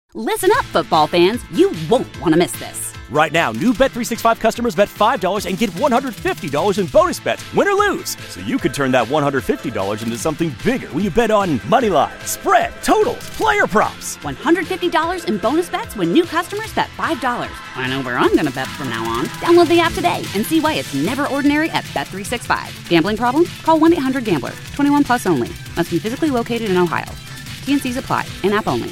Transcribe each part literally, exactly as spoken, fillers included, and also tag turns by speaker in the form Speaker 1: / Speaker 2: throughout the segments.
Speaker 1: Listen up, football fans. You won't want to miss this.
Speaker 2: Right now, new Bet three sixty-five customers bet five dollars and get one hundred fifty dollars in bonus bets, win or lose. So you could turn that one hundred fifty dollars into something bigger when you bet on money line, spread, totals, player props.
Speaker 1: one hundred fifty dollars in bonus bets when new customers bet five dollars. I know where I'm going to bet from now on. Download the app today and see why it's never ordinary at Bet three sixty-five. Gambling problem? Call one eight hundred gambler. twenty-one plus only. Must be physically located in Ohio. T and C's apply. In-app only.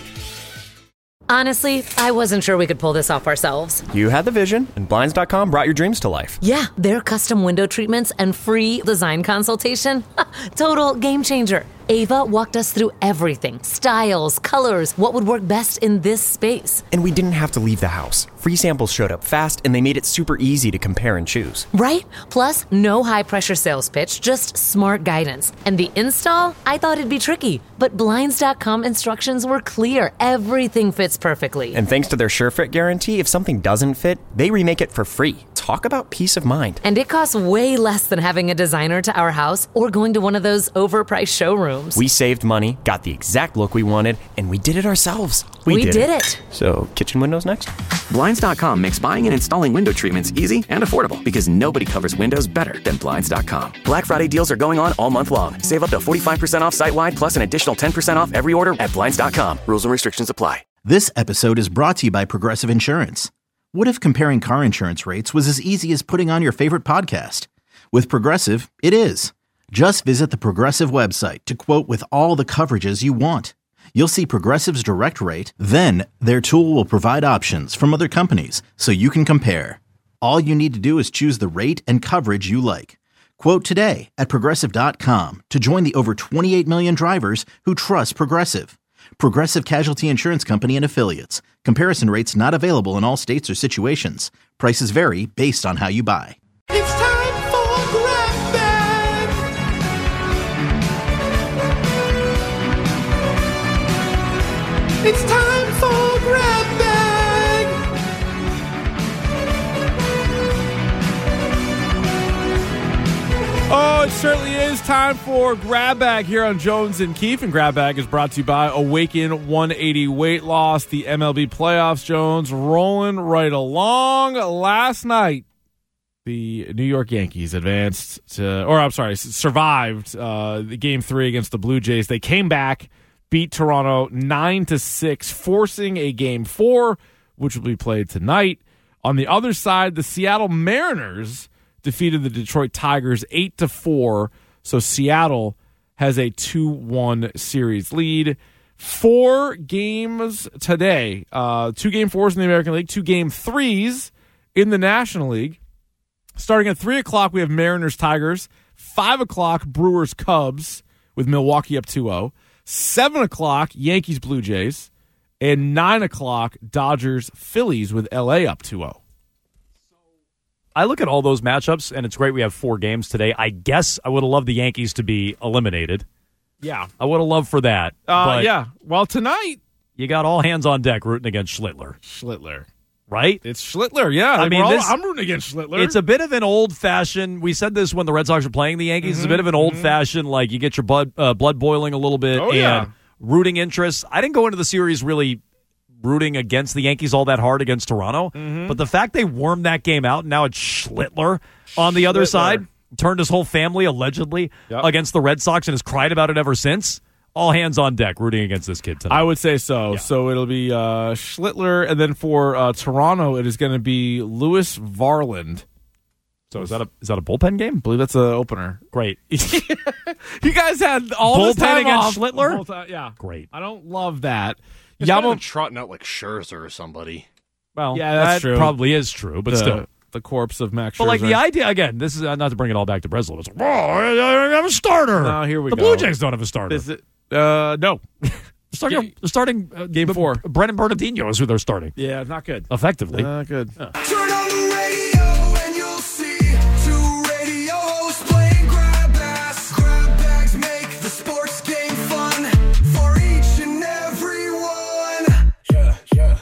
Speaker 3: Honestly, I wasn't sure we could pull this off ourselves.
Speaker 4: You had the vision, and Blinds dot com brought your dreams to life.
Speaker 3: Yeah, their custom window treatments and free design consultation. Total game changer. Ava walked us through everything. Styles, colors, what would work best in this space.
Speaker 4: And we didn't have to leave the house. Free samples showed up fast, and they made it super easy to compare and choose.
Speaker 3: Right? Plus, no high-pressure sales pitch, just smart guidance. And the install? I thought it'd be tricky. But Blinds dot com instructions were clear. Everything fits perfectly.
Speaker 4: And thanks to their SureFit guarantee, if something doesn't fit, they remake it for free. Talk about peace of mind.
Speaker 3: And it costs way less than having a designer to our house or going to one of those overpriced showrooms.
Speaker 4: We saved money, got the exact look we wanted, and we did it ourselves.
Speaker 3: We, we did, did it. it.
Speaker 4: So, kitchen windows next?
Speaker 5: Blinds dot com makes buying and installing window treatments easy and affordable because nobody covers windows better than Blinds dot com. Black Friday deals are going on all month long. Save up to forty-five percent off site-wide plus an additional ten percent off every order at Blinds dot com. Rules and restrictions apply.
Speaker 6: This episode is brought to you by Progressive Insurance. What if comparing car insurance rates was as easy as putting on your favorite podcast? With Progressive, it is. Just visit the Progressive website to quote with all the coverages you want. You'll see Progressive's direct rate, then their tool will provide options from other companies so you can compare. All you need to do is choose the rate and coverage you like. Quote today at Progressive dot com to join the over twenty-eight million drivers who trust Progressive. Progressive Casualty Insurance Company and Affiliates. Comparison rates not available in all states or situations. Prices vary based on how you buy.
Speaker 7: It's time for Grab Bag. It's time for Grab Bag.
Speaker 8: Oh, it certainly is time for Grab Bag here on Jones and Keefe. And Grab Bag is brought to you by Awaken one eighty Weight Loss, the M L B playoffs, Jones, rolling right along. Last night, the New York Yankees advanced to, or I'm sorry, survived uh, the game three against the Blue Jays. They came back, beat Toronto nine to six, forcing a game four, which will be played tonight. On the other side, the Seattle Mariners defeated the Detroit Tigers eight to four, so Seattle has a two one series lead. Four games today, uh, two game fours in the American League, two game threes in the National League. Starting at three o'clock, we have Mariners Tigers. five o'clock, Brewers Cubs with Milwaukee up two oh. seven o'clock, Yankees Blue Jays. And nine o'clock, Dodgers Phillies with L A up two oh.
Speaker 9: I look at all those matchups, and it's great we have four games today. I guess I would have loved the Yankees to be eliminated.
Speaker 8: Yeah.
Speaker 9: I would have loved for that.
Speaker 8: Uh,
Speaker 9: but
Speaker 8: yeah. Well, tonight,
Speaker 9: you got all hands on deck rooting against Schlittler.
Speaker 8: Schlittler.
Speaker 9: Right?
Speaker 8: It's Schlittler, yeah.
Speaker 9: I
Speaker 8: Like,
Speaker 9: mean,
Speaker 8: all,
Speaker 9: this,
Speaker 8: I'm rooting against Schlittler.
Speaker 9: It's a bit of an old-fashioned, we said this when the Red Sox were playing the Yankees, mm-hmm, it's a bit of an old-fashioned, mm-hmm. like you get your blood, uh, blood boiling a little bit,
Speaker 8: oh,
Speaker 9: and
Speaker 8: yeah.
Speaker 9: rooting interest. I didn't go into the series really rooting against the Yankees all that hard against Toronto,
Speaker 8: mm-hmm.
Speaker 9: but the fact they wormed that game out, and now it's Schlittler on the other
Speaker 8: Schlittler.
Speaker 9: side, turned his whole family allegedly
Speaker 8: yep.
Speaker 9: against the Red Sox and has cried about it ever since. All hands on deck rooting against this kid tonight.
Speaker 8: I would say so.
Speaker 9: Yeah.
Speaker 8: So it'll be uh, Schlittler, and then for uh, Toronto, it is going to be Lewis Varland.
Speaker 9: So is that a is that a bullpen game?
Speaker 8: I believe that's an opener.
Speaker 9: Greght.
Speaker 8: You guys had all
Speaker 9: bullpen
Speaker 8: this time
Speaker 9: against
Speaker 8: off.
Speaker 9: Schlittler?
Speaker 8: Time, yeah,
Speaker 9: great.
Speaker 8: I don't love that.
Speaker 10: He's
Speaker 8: Yamo-
Speaker 10: been trotting out like Scherzer or somebody.
Speaker 9: Well,
Speaker 8: yeah, that's
Speaker 9: that
Speaker 8: true.
Speaker 9: probably is true, but
Speaker 8: the,
Speaker 9: still.
Speaker 8: The corpse of Max Scherzer.
Speaker 9: But like the idea, again, this is uh, not to bring it all back to Breslow. It's like, oh, I don't have a starter.
Speaker 8: No, here we
Speaker 9: the
Speaker 8: go.
Speaker 9: Blue Jays don't have a starter.
Speaker 8: Is it, uh, no.
Speaker 9: They're starting,
Speaker 8: Game,
Speaker 9: they're starting uh,
Speaker 8: game four.
Speaker 9: Brennan Bernardino is who they're starting.
Speaker 8: Yeah, not good.
Speaker 9: Effectively.
Speaker 8: Not good.
Speaker 7: Turn on the radio and you'll see two radio hosts playing grab bags. Grab bags make the sports game fun for each and every one. Yeah, yeah.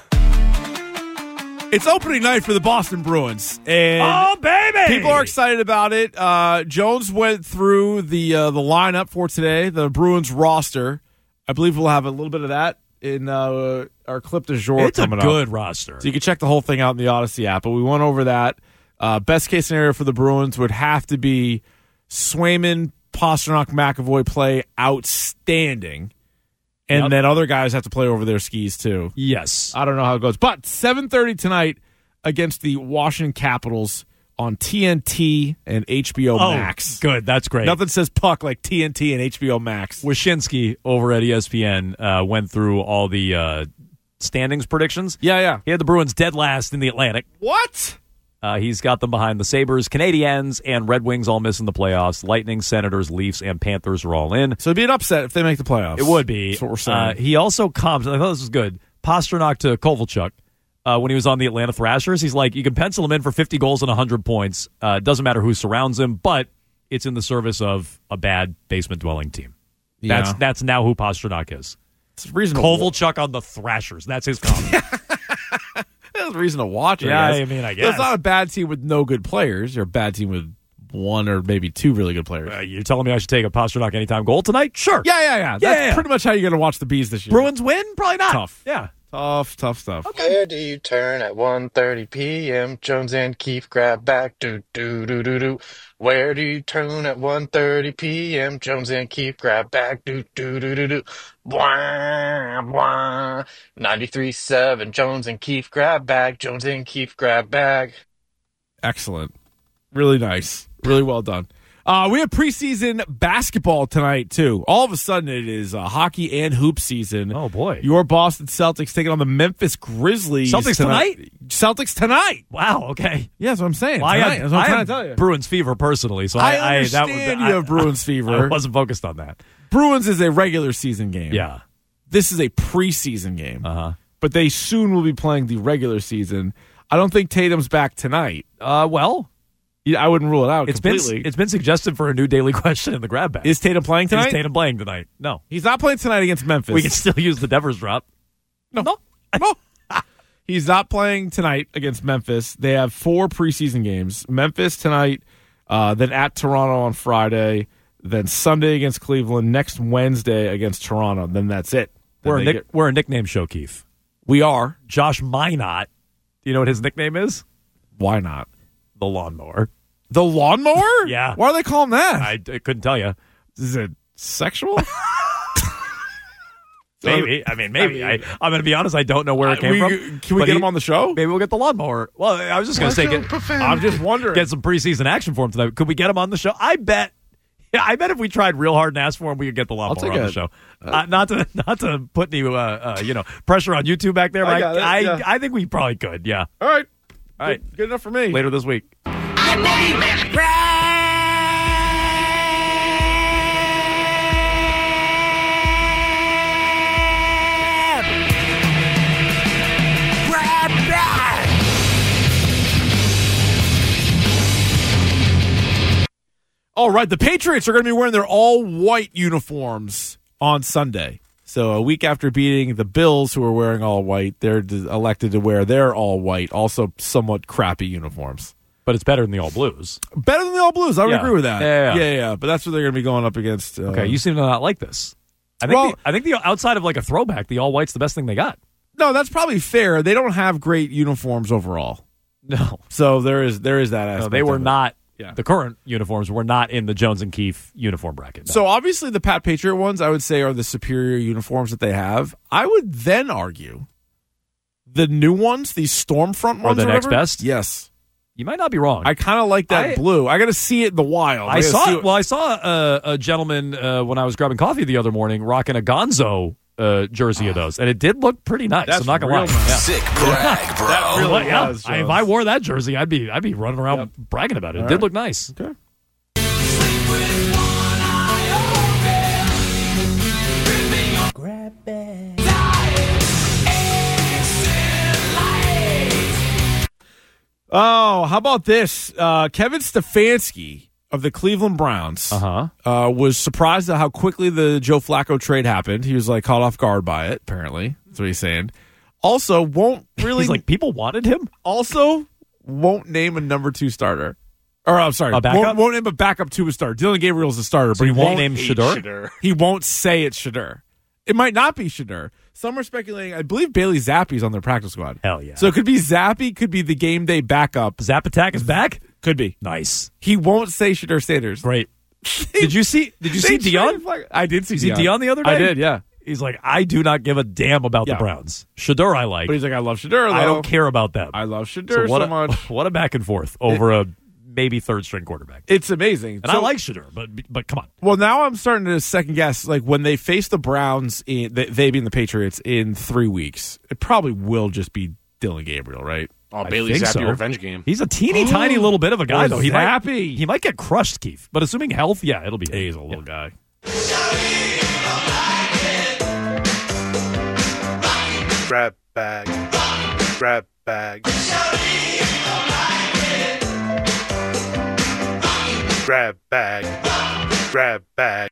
Speaker 8: It's opening night for the Boston Bruins, and
Speaker 9: oh baby,
Speaker 8: people are excited about it. Uh, Jones went through the uh, the lineup for today, the Bruins roster. I believe we'll have a little bit of that in uh, our clip du jour
Speaker 9: It's a
Speaker 8: coming up.
Speaker 9: good roster.
Speaker 8: So you can check the whole thing out in the Odyssey app. But we went over that. Uh, best case scenario for the Bruins would have to be Swayman, Pastrnak, McAvoy play outstanding. And
Speaker 9: Yep.
Speaker 8: then other guys have to play over their skis too.
Speaker 9: Yes.
Speaker 8: I don't know how it goes. But seven thirty tonight against the Washington Capitals on T N T and H B O
Speaker 9: Oh,
Speaker 8: Max.
Speaker 9: good. That's great.
Speaker 8: Nothing says puck like T N T and H B O Max.
Speaker 9: Wyshynski over at E S P N uh, went through all the uh, standings predictions.
Speaker 8: Yeah, yeah.
Speaker 9: He had the Bruins dead last in the Atlantic.
Speaker 8: What?
Speaker 9: Uh, he's got them behind the Sabres, Canadiens, and Red Wings all missing the playoffs. Lightning, Senators, Leafs, and Panthers are all in.
Speaker 8: So it'd be an upset if they make the playoffs.
Speaker 9: It would be.
Speaker 8: That's what we're saying.
Speaker 9: Uh, he also comped, I thought this was good, Pastrnak to Kovalchuk uh, when he was on the Atlanta Thrashers. He's like, you can pencil him in for fifty goals and one hundred points. Uh, doesn't matter who surrounds him, but it's in the service of a bad basement-dwelling team.
Speaker 8: Yeah.
Speaker 9: That's that's now who Pastrnak is.
Speaker 8: It's reasonable.
Speaker 9: Kovalchuk on the Thrashers. That's his comp.
Speaker 8: There's a reason to watch it.
Speaker 9: Yeah,
Speaker 8: I, guess.
Speaker 9: I mean, I
Speaker 8: So
Speaker 9: guess.
Speaker 8: it's not a bad team with no good players. You're a bad team with one or maybe two really good players.
Speaker 9: Uh, you're telling me I should take a Pastrnak anytime goal tonight? Sure.
Speaker 8: Yeah, yeah, yeah. That's
Speaker 9: yeah, yeah.
Speaker 8: pretty much how you're going to watch the Bees this year.
Speaker 9: Bruins win? Probably not.
Speaker 8: Tough.
Speaker 9: Yeah.
Speaker 8: Tough, tough stuff.
Speaker 11: Where do you turn at one thirty p.m.? Jones and Keefe grab back. Do, do, do, do, do. Where do you turn at one thirty p.m.? Jones and Keefe grab back. Do, do, do, do, do. Blah, blah. ninety-three seven. Jones and Keefe grab back. Jones and Keefe grab back.
Speaker 8: Excellent. Really nice. Really well done. Uh, we have preseason basketball tonight, too. All of a sudden, it is uh, hockey and hoop season.
Speaker 9: Oh, boy.
Speaker 8: Your Boston Celtics taking on the Memphis Grizzlies.
Speaker 9: Celtics tonight?
Speaker 8: Celtics tonight.
Speaker 9: Wow, okay.
Speaker 8: Yeah, that's what I'm saying.
Speaker 9: Well, I
Speaker 8: tonight.
Speaker 9: have,
Speaker 8: That's what I'm
Speaker 9: I
Speaker 8: trying
Speaker 9: have
Speaker 8: to tell you.
Speaker 9: Bruins fever personally, so
Speaker 8: I
Speaker 9: I, I that
Speaker 8: understand
Speaker 9: was,
Speaker 8: you have Bruins fever.
Speaker 9: I wasn't focused on that.
Speaker 8: Bruins is a regular season game.
Speaker 9: Yeah.
Speaker 8: This is a preseason game.
Speaker 9: Uh-huh.
Speaker 8: But they soon will be playing the regular season. I don't think Tatum's back tonight.
Speaker 9: Uh, well,
Speaker 8: Yeah, I wouldn't rule it out
Speaker 9: it's
Speaker 8: completely.
Speaker 9: been it's been suggested for a new daily question in the grab bag.
Speaker 8: Is Tatum playing tonight?
Speaker 9: Is Tatum playing tonight? No.
Speaker 8: He's not playing tonight against Memphis.
Speaker 9: We can still use the Devers drop.
Speaker 8: No. No. No. He's not playing tonight against Memphis. They have four preseason games. Memphis tonight, uh, then at Toronto on Friday, then Sunday against Cleveland, next Wednesday against Toronto. Then that's it. Then
Speaker 9: We're a,
Speaker 8: they
Speaker 9: nick,
Speaker 8: get-
Speaker 9: we're a nickname show, Keith.
Speaker 8: we are.
Speaker 9: Josh Minot. Do you know what his nickname is?
Speaker 8: Why not?
Speaker 9: The Lawnmower.
Speaker 8: The lawnmower?
Speaker 9: Yeah.
Speaker 8: Why do they call him that?
Speaker 9: I, I couldn't tell you.
Speaker 8: Is it sexual?
Speaker 9: Maybe. I mean, maybe.
Speaker 8: I
Speaker 9: I
Speaker 8: mean-
Speaker 9: I'm going to be honest. I don't know where it
Speaker 8: Uh,
Speaker 9: came
Speaker 8: we-
Speaker 9: from.
Speaker 8: Can we
Speaker 9: but
Speaker 8: get
Speaker 9: he-
Speaker 8: him on the show?
Speaker 9: Maybe we'll get the Lawnmower. Well, I was just going to say, get,
Speaker 8: I'm just wondering.
Speaker 9: get some preseason action for him tonight. Could we get him on the show? I bet. Yeah, I bet if we tried real hard and asked for him, we could get the Lawnmower
Speaker 8: take
Speaker 9: on the
Speaker 8: it.
Speaker 9: show. Uh, not to not to put any uh, uh, you know pressure on you two back there.
Speaker 8: I
Speaker 9: Mike.
Speaker 8: got it,
Speaker 9: I
Speaker 8: yeah.
Speaker 9: I think we probably could. Yeah.
Speaker 8: All right.
Speaker 9: All right.
Speaker 8: Good, good enough for me.
Speaker 9: Later this week.
Speaker 8: All right, the Patriots are going to be wearing their all-white uniforms on Sunday. So a week after beating the Bills, who are wearing all white, they're d- elected to wear their all-white, also somewhat crappy uniforms.
Speaker 9: But it's better than the all blues.
Speaker 8: Better than the all blues. I would
Speaker 9: Yeah.
Speaker 8: agree with that.
Speaker 9: Yeah, yeah,
Speaker 8: yeah, yeah. But that's what they're going to be going up against. Uh,
Speaker 9: Okay, you seem to not like this. I think
Speaker 8: Well-
Speaker 9: the, I think the outside of like a throwback, the all white's the best thing they got.
Speaker 8: no, that's probably fair. They don't have great uniforms overall,
Speaker 9: No,
Speaker 8: so there is there is that
Speaker 9: no
Speaker 8: aspect.
Speaker 9: they were
Speaker 8: of it.
Speaker 9: not.
Speaker 8: Yeah.
Speaker 9: The current uniforms were not in the Jones and Keefe uniform bracket. No.
Speaker 8: So obviously the Pat Patriot ones, I would say, are the superior uniforms that they have. I would then argue the new ones, these Stormfront
Speaker 9: Are
Speaker 8: ones,
Speaker 9: the
Speaker 8: or
Speaker 9: next
Speaker 8: whatever,
Speaker 9: best?
Speaker 8: Yes,
Speaker 9: you might not be wrong.
Speaker 8: I kind of like that
Speaker 9: I-
Speaker 8: blue. I got to see it in the wild.
Speaker 9: I
Speaker 8: gotta
Speaker 9: saw
Speaker 8: see
Speaker 9: it.
Speaker 8: what-
Speaker 9: Well, I saw a, a gentleman uh, when I was grabbing coffee the other morning rocking a Gonzo uh, jersey of those, and it did look pretty nice.
Speaker 8: That's
Speaker 9: I'm not gonna
Speaker 8: real
Speaker 9: lie.
Speaker 8: nice.
Speaker 9: Yeah.
Speaker 12: Sick brag, bro.
Speaker 8: That really
Speaker 9: Well, yeah,
Speaker 8: was,
Speaker 9: I, if
Speaker 8: Jones.
Speaker 9: I wore that jersey, I'd be I'd be running around
Speaker 8: Yep.
Speaker 9: bragging about it. It
Speaker 8: All
Speaker 9: did
Speaker 8: right.
Speaker 9: look nice.
Speaker 8: Okay. Oh, how about this? Uh, Kevin Stefanski of the Cleveland Browns
Speaker 9: Uh-huh.
Speaker 8: uh, was surprised at how quickly the Joe Flacco trade happened. He was like caught off guard by it, apparently. That's what he's saying. Also, won't really
Speaker 9: He's like, people wanted him.
Speaker 8: also won't name a number two starter. Or I'm sorry,
Speaker 9: A backup?
Speaker 8: won't, won't name a backup to a starter. Dylan Gabriel's a starter,
Speaker 9: So
Speaker 8: but
Speaker 9: he
Speaker 8: he
Speaker 9: won't
Speaker 8: won't
Speaker 9: name Shador?
Speaker 10: Shador.
Speaker 8: He won't say it's Shador. It might not be Shador. some are speculating. I believe Bailey Zappi's on their practice squad.
Speaker 9: Hell yeah.
Speaker 8: So it could be Zappi, could be the game day backup.
Speaker 9: Zap Attack is back?
Speaker 8: Could be.
Speaker 9: Nice.
Speaker 8: He won't say Shedeur Sanders.
Speaker 9: Great. Did you see Did you see Dion?
Speaker 8: I did see
Speaker 9: Did you
Speaker 8: Dion.
Speaker 9: see Dion the other day?
Speaker 8: I did, yeah.
Speaker 9: He's like, I do not give a damn about
Speaker 8: Yeah.
Speaker 9: the Browns. Shedeur I like.
Speaker 8: But he's like, I love Shedeur, though.
Speaker 9: I don't care about them.
Speaker 8: I love Shedeur
Speaker 9: So
Speaker 8: so,
Speaker 9: what a,
Speaker 8: much.
Speaker 9: What a back and forth over a maybe third string quarterback.
Speaker 8: It's amazing.
Speaker 9: And
Speaker 8: So-
Speaker 9: I like Shedeur, but but come on.
Speaker 8: Well, now I'm starting to second guess. Like when they face the Browns, in they, they being the Patriots, in three weeks, it probably will just be Dylan Gabriel, right?
Speaker 10: Oh,
Speaker 9: I
Speaker 10: Bailey
Speaker 9: think
Speaker 10: Zappi
Speaker 9: so.
Speaker 10: revenge game.
Speaker 9: He's a teeny tiny little bit of a guy,
Speaker 8: Or
Speaker 9: though. He might,
Speaker 8: Zappy.
Speaker 9: he might get crushed, Keith. But assuming health, yeah, it'll be.
Speaker 8: He's a little
Speaker 9: yeah.
Speaker 8: guy.
Speaker 12: Grab bag. Grab bag. Grab bag. Grab bag.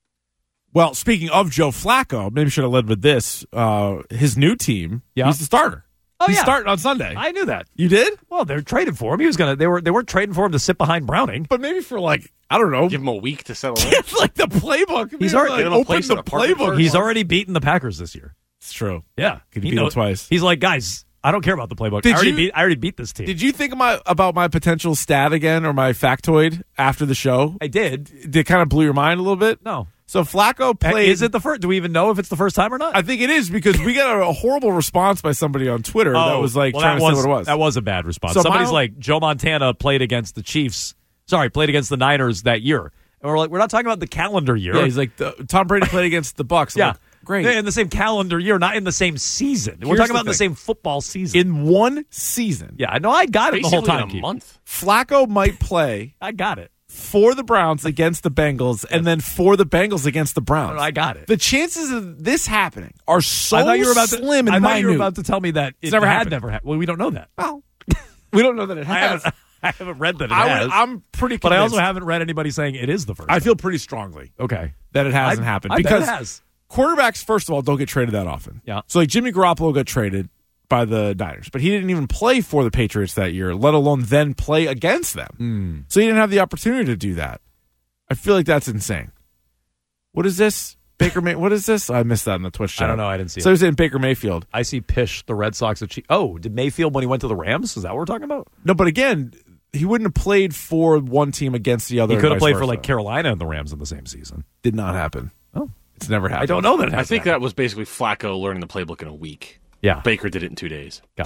Speaker 8: Well, speaking of Joe Flacco, maybe should have led with this. Uh, his new team,
Speaker 9: Yeah.
Speaker 8: he's the starter.
Speaker 9: Oh,
Speaker 8: he's
Speaker 9: yeah.
Speaker 8: starting on Sunday.
Speaker 9: I knew that.
Speaker 8: You did?
Speaker 9: Well, they're trading for him. He was gonna. They were. They weren't trading for him to sit behind Browning.
Speaker 8: But maybe for like, I don't know.
Speaker 10: Give him a week to settle in.
Speaker 8: It's like the playbook.
Speaker 9: He's
Speaker 8: Maybe,
Speaker 9: already-
Speaker 8: like,
Speaker 10: Get him a
Speaker 8: open
Speaker 10: place
Speaker 8: the
Speaker 10: in apartment
Speaker 8: playbook.
Speaker 10: first.
Speaker 9: He's already beaten the Packers this year.
Speaker 8: It's true.
Speaker 9: Yeah,
Speaker 8: Could
Speaker 9: He
Speaker 8: beat them
Speaker 9: knows-
Speaker 8: twice.
Speaker 9: He's like, guys, I don't care about the playbook.
Speaker 8: Did
Speaker 9: I already
Speaker 8: you-
Speaker 9: beat. I already beat this team.
Speaker 8: Did you think of my, about my potential stat again or my factoid after the show?
Speaker 9: I did.
Speaker 8: Did it kind of blew your mind a little bit?
Speaker 9: No.
Speaker 8: So Flacco played.
Speaker 9: Is it the first? Do we even know if it's the first time or not?
Speaker 8: I think it is because we got a, a horrible response by somebody on Twitter that was like
Speaker 9: Oh, well,
Speaker 8: trying
Speaker 9: that
Speaker 8: to
Speaker 9: was,
Speaker 8: say what it was.
Speaker 9: That was a bad response.
Speaker 8: So
Speaker 9: Somebody's
Speaker 8: my-
Speaker 9: like, Joe Montana played against the Chiefs. Sorry, played against the Niners that year. And we're like, we're not talking about the calendar year.
Speaker 8: Yeah, he's like, the, Tom Brady played against the Bucks. I'm
Speaker 9: yeah.
Speaker 8: like, great.
Speaker 9: In the same calendar year, not in the same season. we're
Speaker 8: Here's
Speaker 9: talking
Speaker 8: the
Speaker 9: about the
Speaker 8: thing.
Speaker 9: same football season.
Speaker 8: In one season,
Speaker 9: yeah, I know. I got it the whole
Speaker 10: Basically
Speaker 9: time.
Speaker 10: in a
Speaker 9: Keith.
Speaker 10: month.
Speaker 8: Flacco might play
Speaker 9: I got it.
Speaker 8: for the Browns against the Bengals and then for the Bengals against the Browns.
Speaker 9: I got it.
Speaker 8: The chances of this happening are so
Speaker 9: I thought you were about to.
Speaker 8: slim and
Speaker 9: I thought
Speaker 8: minute.
Speaker 9: you were about to tell me that it
Speaker 8: It's never
Speaker 9: had
Speaker 8: happened.
Speaker 9: never happened. Well, we don't know that.
Speaker 8: Well, we don't know that it
Speaker 9: I
Speaker 8: has.
Speaker 9: haven't. I haven't read that it
Speaker 8: I
Speaker 9: has.
Speaker 8: would, I'm pretty
Speaker 9: but I also
Speaker 8: convinced-
Speaker 9: haven't read anybody saying it is the first.
Speaker 8: I feel pretty strongly
Speaker 9: okay
Speaker 8: that it hasn't
Speaker 9: I-
Speaker 8: happened
Speaker 9: I bet
Speaker 8: because
Speaker 9: it has.
Speaker 8: quarterbacks, first of all, don't get traded that often.
Speaker 9: Yeah.
Speaker 8: So like Jimmy Garoppolo got traded by the Niners, but he didn't even play for the Patriots that year, let alone then play against them.
Speaker 9: Mm.
Speaker 8: So he didn't have the opportunity to do that. I feel like that's insane. What is this? Baker May- What is this? I missed that in the Twitch chat.
Speaker 9: I don't know. I didn't see
Speaker 8: So
Speaker 9: it.
Speaker 8: he was in Baker Mayfield.
Speaker 9: I see Pish, the Red Sox. Chief- oh, did Mayfield when he went to the Rams? Is that what we're talking about?
Speaker 8: No, but again, he wouldn't have played for one team against the other.
Speaker 9: He could have
Speaker 8: and vice
Speaker 9: played for
Speaker 8: versa.
Speaker 9: like Carolina and the Rams in the same season.
Speaker 8: Did not happen.
Speaker 9: Oh,
Speaker 8: It's never happened.
Speaker 9: I don't know that. It
Speaker 10: I
Speaker 9: has
Speaker 10: think
Speaker 9: happened.
Speaker 10: that was basically Flacco learning the playbook in a week.
Speaker 9: Yeah.
Speaker 10: Baker did it in two days.
Speaker 9: Got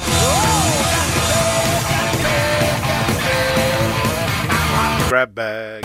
Speaker 9: it.
Speaker 12: Grab bag.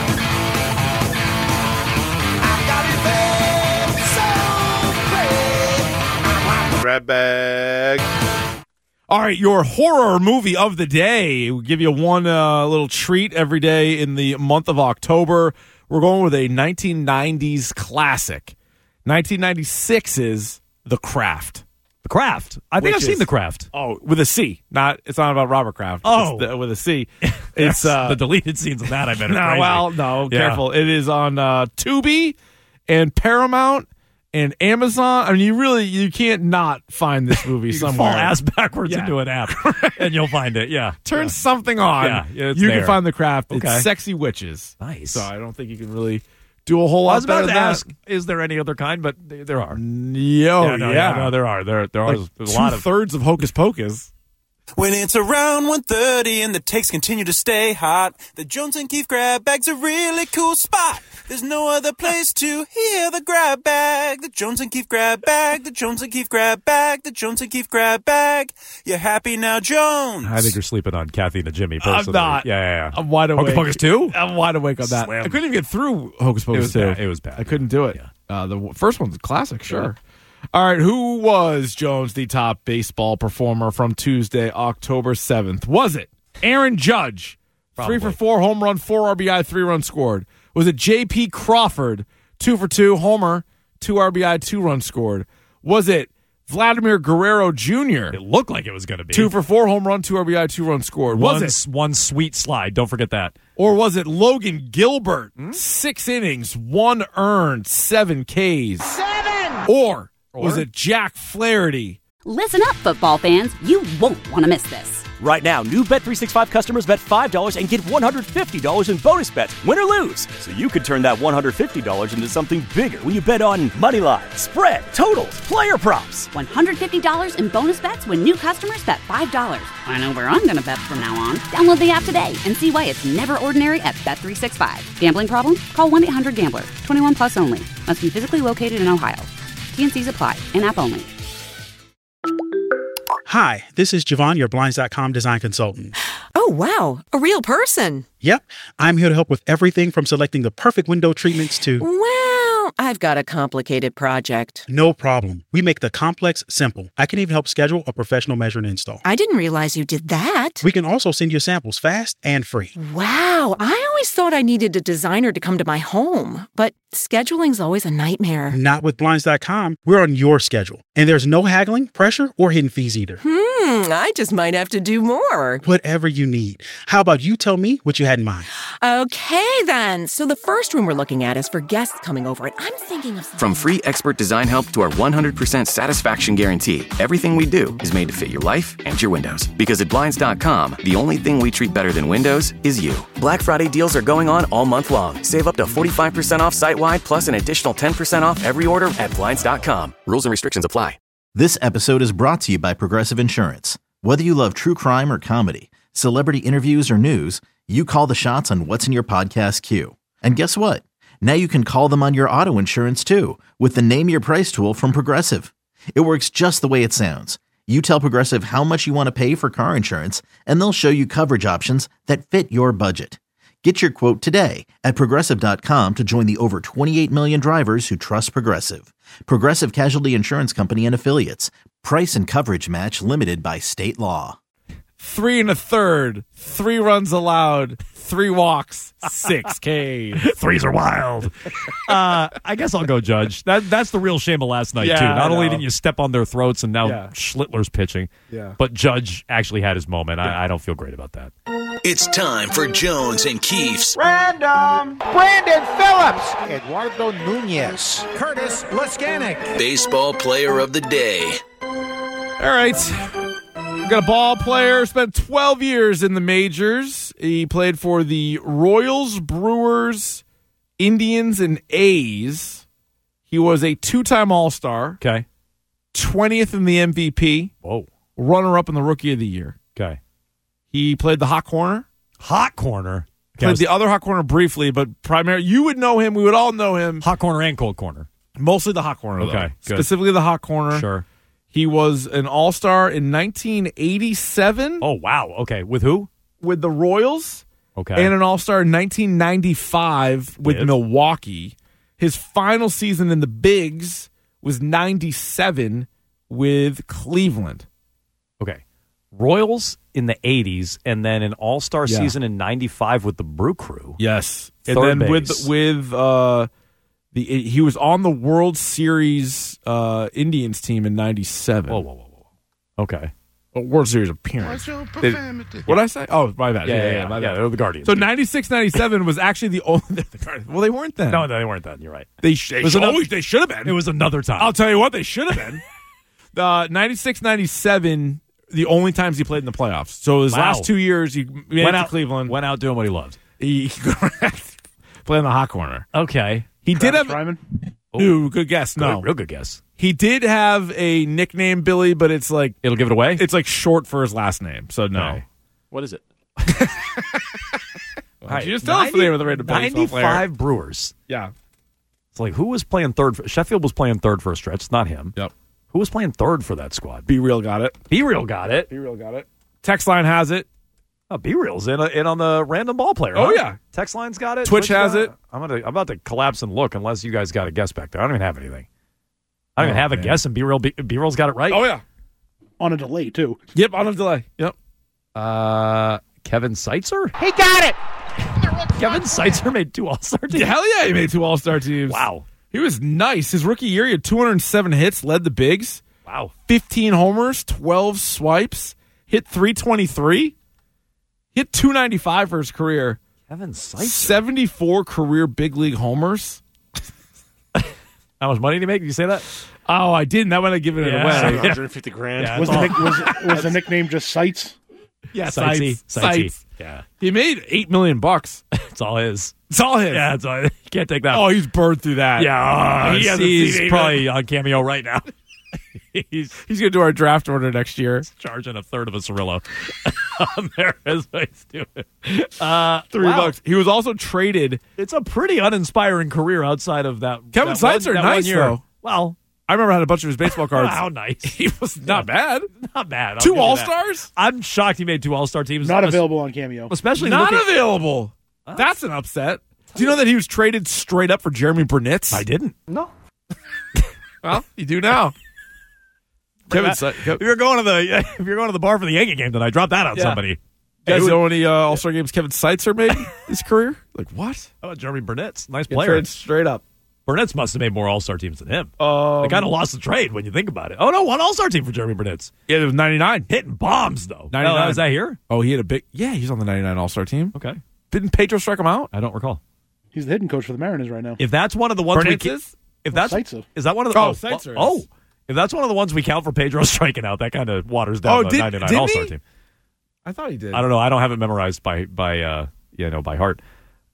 Speaker 12: Grab bag.
Speaker 8: All right, your horror movie of the day. We'll give you one uh, little treat every day in the month of October. We're going with a nineteen nineties classic. nineteen ninety-six's The Craft.
Speaker 9: The Craft. I think
Speaker 8: Which
Speaker 9: I've seen
Speaker 8: is-
Speaker 9: The Craft.
Speaker 8: Oh, with a C. Not. It's not about Robert Kraft.
Speaker 9: Oh.
Speaker 8: It's the, with a C. It's uh,
Speaker 9: the deleted scenes of that. I bet. are
Speaker 8: no,
Speaker 9: crazy.
Speaker 8: well, no,
Speaker 9: Yeah.
Speaker 8: careful. It is on uh, Tubi and Paramount and Amazon. I mean, you really you can't not find this movie
Speaker 9: You can
Speaker 8: somewhere.
Speaker 9: fall ass backwards
Speaker 8: Yeah.
Speaker 9: into an app, and you'll find it. Yeah.
Speaker 8: Turn
Speaker 9: Yeah.
Speaker 8: something on.
Speaker 9: Yeah, yeah, it's
Speaker 8: you
Speaker 9: there.
Speaker 8: can find The Craft.
Speaker 9: Okay.
Speaker 8: It's Sexy Witches.
Speaker 9: Nice.
Speaker 8: So I don't think you can really do a whole
Speaker 9: I
Speaker 8: lot
Speaker 9: was about
Speaker 8: better
Speaker 9: to
Speaker 8: than
Speaker 9: ask, is there any other kind? But th- there are.
Speaker 8: that. Yo,
Speaker 9: yeah, no,
Speaker 8: yeah.
Speaker 9: no, there are. There, there are.
Speaker 8: Like
Speaker 9: There's a lot of.
Speaker 8: two-thirds of Hocus Pocus.
Speaker 13: When it's around one thirty and the takes continue to stay hot, the Jones and Keith grab bag's a really cool spot. There's no other place to hear the grab bag. The Jones and Keith grab bag, the Jones and Keith grab bag, the Jones and Keith grab bag. You happy now, Jones?
Speaker 9: I think you're sleeping on Kathy and Jimmy. Personally,
Speaker 8: I'm not.
Speaker 9: Yeah, yeah, yeah.
Speaker 8: I'm wide awake.
Speaker 9: Hocus Pocus two?
Speaker 8: I'm wide awake on that.
Speaker 9: Slam.
Speaker 8: I couldn't even get through Hocus Pocus
Speaker 9: was
Speaker 8: two.
Speaker 9: bad. It was bad,
Speaker 8: I couldn't do it.
Speaker 9: Yeah.
Speaker 8: Uh, the w- first one's a classic, sure. All right, who was Jones the top baseball performer from Tuesday, October seventh? Was it Aaron Judge,
Speaker 9: Probably.
Speaker 8: three for four, home run, four R B I, three runs scored? Was it J P Crawford, two for two, homer, two R B I, two runs scored? Was it Vladimir Guerrero Junior,
Speaker 9: It looked like it was going to be
Speaker 8: two for four, home run, two R B I, two runs scored? Was
Speaker 9: one,
Speaker 8: it?
Speaker 9: s- one sweet slide. Don't forget that.
Speaker 8: Or was it Logan Gilbert? Six innings, one earned, seven Ks. Seven! Or, was
Speaker 9: Or?
Speaker 8: it Jack Flaherty?
Speaker 1: Listen up, football fans. You won't want to miss this.
Speaker 2: Right now, new Bet three sixty-five customers bet five dollars and get one hundred fifty dollars in bonus bets, win or lose. So you could turn that one hundred fifty dollars into something bigger when you bet on money line, spread, totals, player props.
Speaker 1: one hundred fifty dollars in bonus bets when new customers bet five dollars. I know where I'm going to bet from now on. Download the app today and see why it's never ordinary at Bet three sixty-five. Gambling problem? Call one eight hundred gambler. twenty-one plus only. Must be physically located in Ohio. T N Cs apply. In-app only.
Speaker 14: Hi, this is Javon, your Blinds dot com design consultant.
Speaker 15: Oh, wow. A real person.
Speaker 14: Yep, I'm here to help with everything from selecting the perfect window treatments to...
Speaker 15: Well, I've got a complicated project.
Speaker 14: No problem. We make the complex simple. I can even help schedule a professional measure and install.
Speaker 15: I didn't realize you did that.
Speaker 14: We can also send you samples fast and free.
Speaker 15: Wow, I always thought I needed a designer to come to my home, but scheduling's always a nightmare.
Speaker 14: Not with Blinds dot com. We're on your schedule. And there's no haggling, pressure, or hidden fees either.
Speaker 15: Hmm, I just might have to do more.
Speaker 14: Whatever you need. How about you tell me what you had in mind?
Speaker 15: Okay, then. So the first room we're looking at is for guests coming over, and I'm thinking of...
Speaker 5: From free expert design help to our one hundred percent satisfaction guarantee, everything we do is made to fit your life and your windows. Because at Blinds dot com, the only thing we treat better than windows is you. Black Friday deals are going on all month long. Save up to forty-five percent off site-wide, plus an additional ten percent off every order at Blinds dot com. Rules and restrictions apply.
Speaker 6: This episode is brought to you by Progressive Insurance. Whether you love true crime or comedy, celebrity interviews or news, you call the shots on what's in your podcast queue. And guess what? Now you can call them on your auto insurance too with the Name Your Price tool from Progressive. It works just the way it sounds. You tell Progressive how much you want to pay for car insurance, and they'll show you coverage options that fit your budget. Get your quote today at Progressive dot com to join the over twenty-eight million drivers who trust Progressive. Progressive Casualty Insurance Company and Affiliates. Price and coverage match limited by state law.
Speaker 8: Three and a third, three runs allowed, three walks, six K.
Speaker 9: Threes are wild. Uh, I guess I'll go Judge. That That's the real shame of last night,
Speaker 8: Yeah,
Speaker 9: too.
Speaker 8: I
Speaker 9: Not only
Speaker 8: know.
Speaker 9: did you step on their throats and now
Speaker 8: Yeah.
Speaker 9: Schlittler's pitching,
Speaker 8: Yeah.
Speaker 9: but Judge actually had his moment. I, I don't feel great about that.
Speaker 16: It's time for Jones and Keefe's
Speaker 17: Random. Brandon Phillips. Eduardo Nunez. Curtis Laskanik.
Speaker 16: Baseball Player of the Day.
Speaker 8: All right. We got a ball player, spent twelve years in the majors. He played for the Royals, Brewers, Indians, and A's. He was a two-time All-Star.
Speaker 9: Okay.
Speaker 8: twentieth in the M V P.
Speaker 9: Whoa.
Speaker 8: Runner-up in the Rookie of the Year.
Speaker 9: Okay.
Speaker 8: He played the hot corner.
Speaker 9: Hot corner. Okay,
Speaker 8: Played the other hot corner briefly, but primarily, you would know him. We would all know him.
Speaker 9: hot corner and cold corner.
Speaker 8: Mostly the hot corner, though.
Speaker 9: Okay, good.
Speaker 8: Specifically the hot corner.
Speaker 9: Sure.
Speaker 8: He was an all-star in nineteen eighty-seven.
Speaker 9: Oh, wow. Okay. With who?
Speaker 8: With the Royals.
Speaker 9: Okay.
Speaker 8: And an all-star in nineteen ninety-five with,
Speaker 9: With?
Speaker 8: Milwaukee. His final season in the Bigs was ninety-seven with Cleveland.
Speaker 9: Okay. Royals in the eighties, and then an all-star
Speaker 8: Yeah.
Speaker 9: season in ninety-five with the Brew Crew.
Speaker 8: Yes.
Speaker 9: Third
Speaker 8: and then
Speaker 9: base.
Speaker 8: with with uh the he was on the World Series uh Indians team in ninety-seven.
Speaker 9: Whoa, whoa, whoa, whoa. Okay.
Speaker 8: A World Series appearance. What did I say? Oh, my bad.
Speaker 9: Yeah,
Speaker 8: Yeah,
Speaker 9: yeah,
Speaker 8: yeah,
Speaker 9: yeah.
Speaker 8: my
Speaker 9: Yeah,
Speaker 8: bad.
Speaker 9: they're the Guardians.
Speaker 8: So ninety-six ninety-seven was actually the only the Guardians. Well, they weren't then.
Speaker 9: No, no, they weren't then. You're right.
Speaker 8: They, sh- they,
Speaker 9: was
Speaker 8: should,
Speaker 9: another-
Speaker 8: always, they should have been.
Speaker 9: It was another time.
Speaker 8: I'll tell you what, they should have been. uh, ninety-six ninety-seven, the only times he played in the playoffs. So his
Speaker 9: Wow.
Speaker 8: last two years, he made
Speaker 9: went
Speaker 8: it
Speaker 9: out
Speaker 8: to Cleveland.
Speaker 9: Went out doing what he loved.
Speaker 8: He played in the hot corner.
Speaker 9: Okay.
Speaker 8: He did have.
Speaker 18: Ryman?
Speaker 8: Ooh, good guess. No,
Speaker 9: Good, real good guess.
Speaker 8: he did have a nickname, Billy, but it's like
Speaker 9: It'll give it away?
Speaker 8: it's like short for his last name. So no.
Speaker 9: Okay.
Speaker 10: What is it?
Speaker 8: Why don't you just tell us the name of the random baseball player?
Speaker 9: ninety-five Brewers.
Speaker 8: Yeah.
Speaker 9: It's like, who was playing third? For, Sheffield was playing third for a stretch. It's not him.
Speaker 8: Yep.
Speaker 9: Who was playing third for that squad?
Speaker 8: Be Real got it.
Speaker 9: Be Real got it.
Speaker 8: Be Real got it. Text line has it.
Speaker 9: Oh, Be Real's in, in on the random ball player.
Speaker 8: Oh,
Speaker 9: huh?
Speaker 8: yeah.
Speaker 9: Text line's got it.
Speaker 8: Twitch has
Speaker 9: got
Speaker 8: it.
Speaker 9: I'm gonna. I'm about to collapse and look unless you guys got a guess back there. I don't even have anything. I don't
Speaker 8: Oh,
Speaker 9: even have
Speaker 8: man.
Speaker 9: a guess, and Be Real. Be Real's got it right.
Speaker 8: Oh yeah.
Speaker 18: On a delay, too.
Speaker 8: Yep. On a delay. Yep.
Speaker 9: Uh, Kevin Seitzer.
Speaker 17: He got it.
Speaker 9: Kevin Seitzer made two All Star teams.
Speaker 8: Yeah, hell yeah, he made two All Star teams.
Speaker 9: Wow.
Speaker 8: He was nice. His rookie year, he had two hundred seven hits, led the Bigs.
Speaker 9: Wow.
Speaker 8: fifteen homers, twelve swipes, hit three twenty-three, hit two ninety-five for his career.
Speaker 9: Kevin Seitzer.
Speaker 8: seventy-four career big league homers.
Speaker 9: How much money did he make? Did you say that?
Speaker 8: Oh, I didn't. That would have given it
Speaker 9: Yeah.
Speaker 8: away.
Speaker 10: seven hundred fifty grand.
Speaker 9: Yeah,
Speaker 18: Was
Speaker 9: that's
Speaker 18: the,
Speaker 9: all.
Speaker 18: nick, was, was the nickname just Sights?
Speaker 8: Yeah,
Speaker 9: Sightsy.
Speaker 8: Sites. Sites.
Speaker 9: Yeah.
Speaker 8: He made eight million bucks.
Speaker 9: It's all his.
Speaker 8: It's all his.
Speaker 9: Yeah, it's all, you can't take that.
Speaker 8: Oh, he's burned through that.
Speaker 9: Yeah, uh,
Speaker 8: he hasn't
Speaker 9: he's
Speaker 8: seen
Speaker 9: probably on Cameo right now.
Speaker 8: he's he's going to do our draft order next year.
Speaker 9: He's charging a third of a Cirillo on there as he's doing it. Uh,
Speaker 8: Three
Speaker 9: wow.
Speaker 8: bucks. He was also traded.
Speaker 9: It's a pretty uninspiring career outside of that.
Speaker 8: Kevin
Speaker 9: that
Speaker 8: Seitzer,
Speaker 9: one, that
Speaker 8: nice
Speaker 9: one year.
Speaker 8: though.
Speaker 9: Well,
Speaker 8: I remember I had a bunch of his baseball cards.
Speaker 9: how nice.
Speaker 8: He was not bad.
Speaker 9: Not bad. I'll
Speaker 8: Two
Speaker 9: give you
Speaker 8: All
Speaker 9: that.
Speaker 8: Stars.
Speaker 9: I'm shocked he made two All Star teams.
Speaker 14: Not available on Cameo.
Speaker 9: Especially
Speaker 8: Not
Speaker 9: looking-
Speaker 8: available. That's an upset. Do you know that he was traded straight up for Jeremy Burnitz?
Speaker 9: I didn't.
Speaker 14: No.
Speaker 8: Well, you do now. Kevin, Se-
Speaker 9: If you're going to the if you're going to the bar for the Yankee game tonight, drop that on
Speaker 8: Yeah.
Speaker 9: somebody.
Speaker 8: You guys know any uh, All Star games Kevin Seitzer made his career? Like what?
Speaker 9: How about Jeremy Burnitz? Nice
Speaker 8: Get
Speaker 9: player.
Speaker 8: traded straight up.
Speaker 9: Burnitz must have made more All Star teams than him.
Speaker 8: Um,
Speaker 9: They kind of lost the trade when you think about it. Oh no, one All Star team for Jeremy Burnitz.
Speaker 8: Yeah, it was ninety-nine.
Speaker 9: Hitting bombs though.
Speaker 8: ninety-nine.
Speaker 9: Oh, is that here?
Speaker 8: Oh, he had a big. Yeah, he's on the ninety-nine All Star team.
Speaker 9: Okay.
Speaker 8: Didn't Pedro strike him out?
Speaker 9: I don't recall.
Speaker 14: He's the hitting coach for the Mariners right now.
Speaker 9: If that's one of the ones we
Speaker 8: Burnitz
Speaker 9: ca-
Speaker 8: is?
Speaker 9: if that's
Speaker 14: Seitzer.
Speaker 9: is that one of the
Speaker 8: Oh,
Speaker 9: oh,
Speaker 8: Seitzer
Speaker 9: oh,
Speaker 8: is.
Speaker 9: if that's one of the ones we count for Pedro striking out, that kind of waters down
Speaker 8: Oh,
Speaker 9: the
Speaker 8: did-
Speaker 9: ninety-nine
Speaker 8: didn't
Speaker 9: All Star
Speaker 8: he?
Speaker 9: team.
Speaker 8: I thought he did.
Speaker 9: I don't know. I don't have it memorized by by uh you know by heart.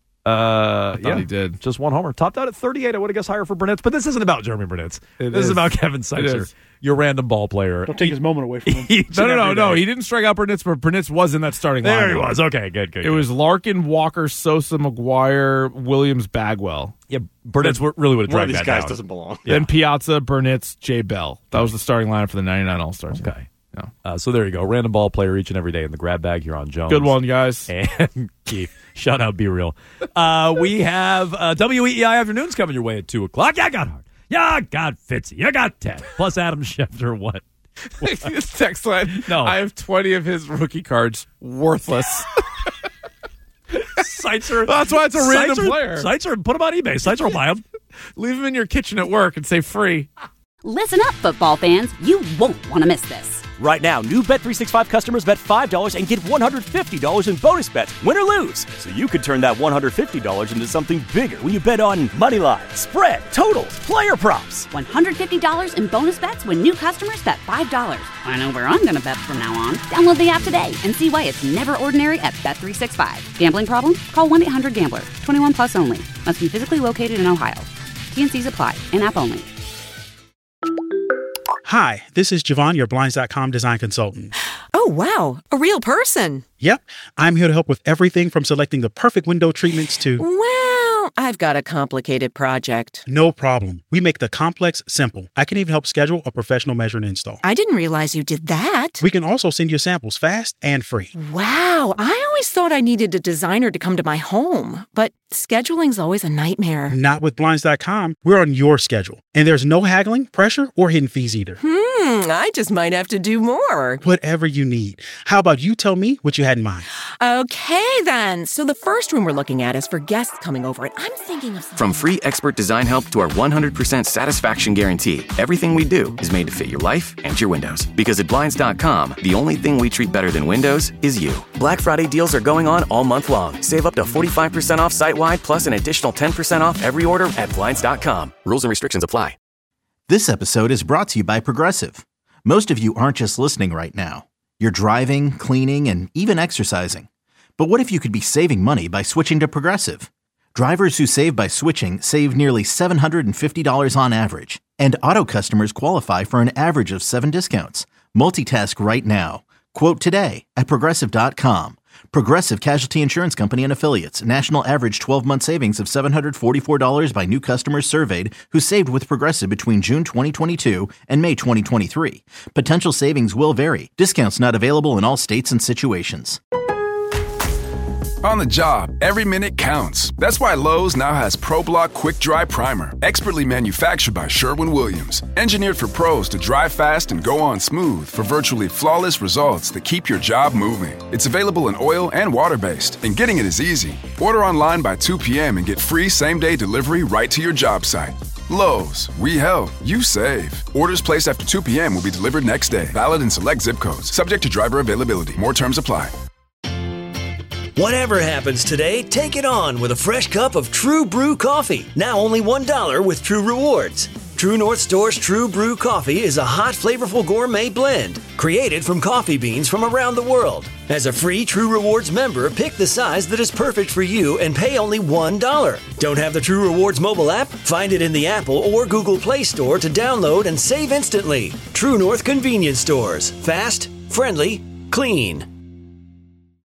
Speaker 9: Uh,
Speaker 8: I thought he did.
Speaker 9: Just one homer. Topped out at thirty-eight. I would have guessed higher for Burnitz, but this isn't about Jeremy Burnitz.
Speaker 8: It
Speaker 9: this is.
Speaker 8: is.
Speaker 9: about Kevin Seitzer,
Speaker 8: is.
Speaker 9: your random ball player.
Speaker 14: Don't take his moment away from him.
Speaker 9: Each
Speaker 8: No,
Speaker 9: and
Speaker 8: no, no,
Speaker 9: every
Speaker 8: no.
Speaker 9: day.
Speaker 8: He didn't strike out Burnitz, but Burnitz was in that starting line.
Speaker 9: There he was. Okay, good, good.
Speaker 8: It
Speaker 9: good.
Speaker 8: was Larkin, Walker, Sosa, McGuire, Williams, Bagwell.
Speaker 9: Yeah, Burnitz would- really would have
Speaker 10: One of
Speaker 9: dragged
Speaker 10: these
Speaker 9: that
Speaker 10: guys
Speaker 9: down.
Speaker 10: doesn't belong.
Speaker 8: Then Piazza, Burnitz, Jay Bell. That was the starting line for the ninety-nine All Stars.
Speaker 9: Okay.
Speaker 8: Yeah.
Speaker 9: Uh, so there you go. Random ball player each and every day in the grab bag here on Jones.
Speaker 8: Good one, guys.
Speaker 9: And Keith. Shout out, Be Real. Uh, we have uh, W E E I Afternoons coming your way at two o'clock. Yeah, I got Hart. Yeah, I got Fitzy. You got Ted. Plus Adam Schefter. What?
Speaker 8: This text line.
Speaker 9: No.
Speaker 8: I have twenty of his rookie cards. Worthless.
Speaker 9: Seitzer.
Speaker 8: That's why it's a random
Speaker 9: Seitzer,
Speaker 8: player.
Speaker 9: Seitzer, put him on eBay. Seitzer will buy him.
Speaker 8: Leave him in your kitchen at work and say free.
Speaker 1: Listen up, football fans. You won't want to miss this.
Speaker 2: Right now, new Bet three sixty-five customers bet five dollars and get one hundred fifty dollars in bonus bets, win or lose. So you could turn that one hundred fifty dollars into something bigger when you bet on money line, spread, totals, player props.
Speaker 1: one hundred fifty dollars in bonus bets when new customers bet five dollars. I know where I'm going to bet from now on. Download the app today and see why it's never ordinary at Bet three sixty-five. Gambling problem? Call one eight hundred gambler. twenty-one plus only. Must be physically located in Ohio. T N Cs apply. In-app only.
Speaker 14: Hi, this is Javon, your Blinds dot com design consultant.
Speaker 15: Oh, wow. A real person.
Speaker 14: Yep, I'm here to help with everything from selecting the perfect window treatments to...
Speaker 15: Well, I've got a complicated project.
Speaker 14: No problem. We make the complex simple. I can even help schedule a professional measure and install.
Speaker 15: I didn't realize you did that.
Speaker 14: We can also send you samples fast and free.
Speaker 15: Wow. I always thought I needed a designer to come to my home, but scheduling's always a nightmare.
Speaker 14: Not with Blinds dot com. We're on your schedule. And there's no haggling, pressure, or hidden fees either.
Speaker 15: Hmm, I just might have to do more.
Speaker 14: Whatever you need. How about you tell me what you had in mind?
Speaker 15: Okay, then. So the first room we're looking at is for guests coming over, and I'm thinking of something.
Speaker 5: From free expert design help to our one hundred percent satisfaction guarantee, everything we do is made to fit your life and your windows. Because at Blinds dot com, the only thing we treat better than windows is you. Black Friday deals are going on all month long. Save up to forty-five percent off site-wide, plus an additional ten percent off every order at Blinds dot com. Rules and restrictions apply.
Speaker 6: This episode is brought to you by Progressive. Most of you aren't just listening right now. You're driving, cleaning, and even exercising. But what if you could be saving money by switching to Progressive? Drivers who save by switching save nearly seven hundred fifty dollars on average. And auto customers qualify for an average of seven discounts. Multitask right now. Quote today at Progressive dot com. Progressive Casualty Insurance Company and Affiliates. National average twelve-month savings of seven hundred forty-four dollars by new customers surveyed who saved with Progressive between June twenty twenty-two and May twenty twenty-three. Potential savings will vary. Discounts not available in all states and situations.
Speaker 18: On the job, every minute counts. That's why Lowe's now has ProBlock Quick Dry Primer, expertly manufactured by Sherwin-Williams. Engineered for pros to dry fast and go on smooth for virtually flawless results that keep your job moving. It's available in oil and water-based, and getting it is easy. Order online by two p.m. and get free same-day delivery right to your job site. Lowe's, we help, you save. Orders placed after two p.m. will be delivered next day. Valid in select zip codes. Subject to driver availability. More terms apply.
Speaker 19: Whatever happens today, take it on with a fresh cup of True Brew coffee. Now only one dollar with True Rewards. True North Store's True Brew Coffee is a hot, flavorful gourmet blend created from coffee beans from around the world. As a free True Rewards member, pick the size that is perfect for you and pay only one dollar. Don't have the True Rewards mobile app? Find it in the Apple or Google Play Store to download and save instantly. True North Convenience Stores. Fast, friendly, clean.